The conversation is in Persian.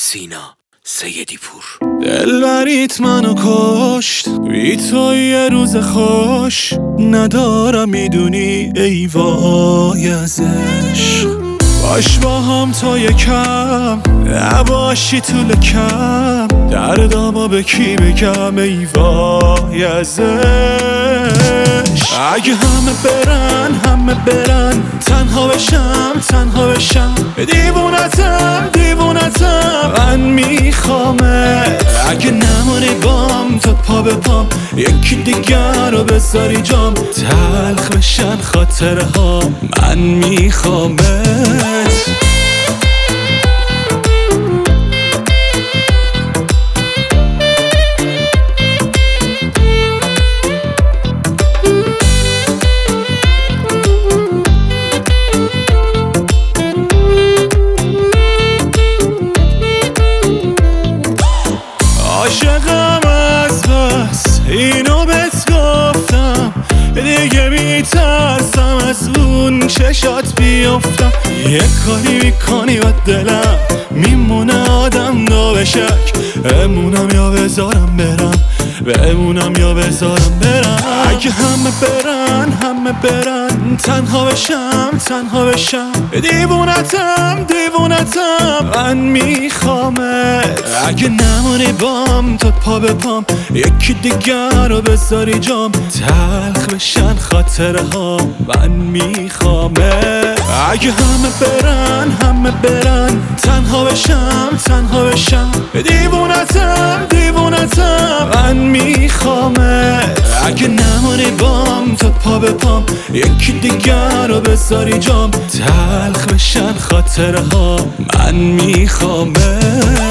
سینا سیدی پور. دلبریت منو کشت، بی تو یه روز خوش ندارم، میدونی ای وای از عشق. باش با هم تا یکم نباشی تو لکم، دردامو به کی بگم ای وای از عشق. اگه همه برن تنها بشم دیوونتم من میخوامت. اگه نمونی بام تا پا به پام، یکی دیگر رو بذاری جام، تلخ بشن خاطره ها من میخوامت. عاشقم از بس اینو بهت گفتم، دیگه میترسم از اون چشات بیفتم. یه کاری میکنی و دلم میمونه آدم نابشک، بمونم یا بذارم برم. اگه همه برن تنها بشم دیوونتم من میخوامت. اگه نمونی بام تا پا به پام، یکی دیگر رو بذاری جام، تلخ بشن خاطره ها من میخوامت. اگه همه برن تنها بشم دیوونتم من میخوامت. اگه نمونی بام تا پا به پام، یکی دیگر رو بذاری جام، تلخ بشن خاطره ها من میخوامت.